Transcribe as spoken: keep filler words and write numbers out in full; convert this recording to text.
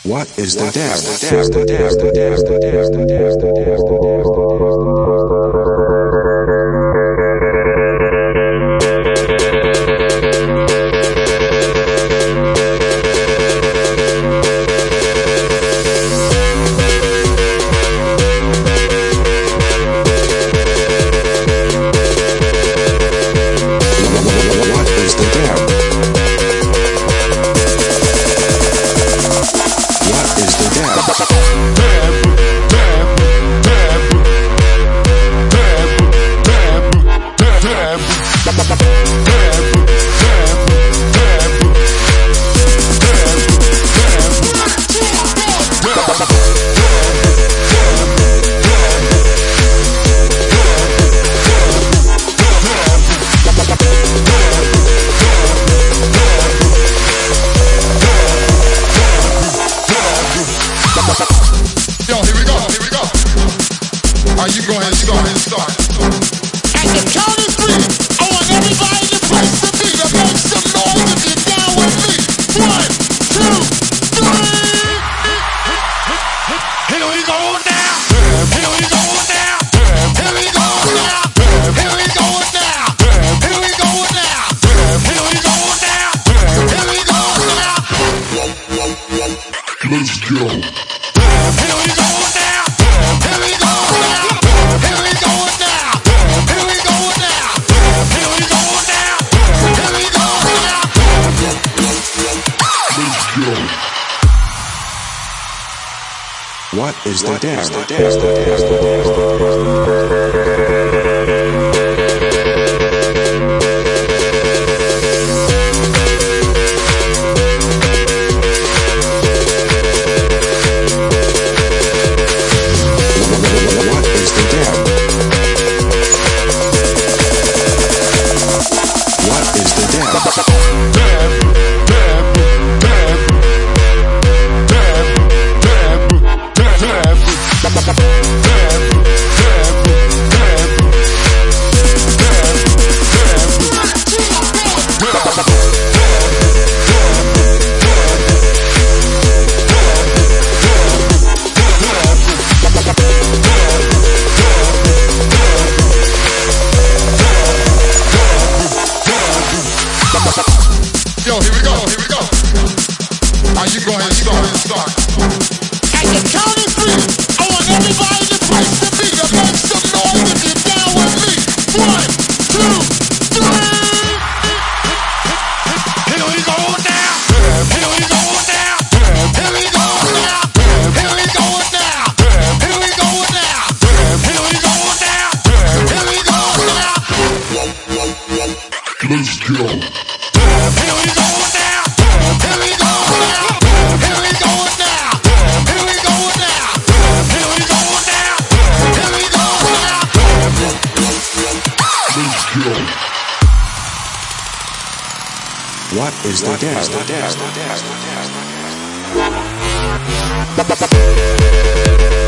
What is the dab? Let's go. Here we go now. Here we go now. Here we go now. Here we go now. Here we go now. Here we go now. Let's go. What is the dab? Yo, here we go, here we go. Now you go ahead and start, start. At the count of three, I want everybody in the place to be to make some noise if you're down with me. One, two, three. Here we go now. Here we go now. Here we go now. Here we go now. Here we go now. Here we go now. Here we go now. Let's go. Here we go now. Here we go now. Here we go now. Here we go now. Here we go now. Here we go now. Let's go. What is the dab?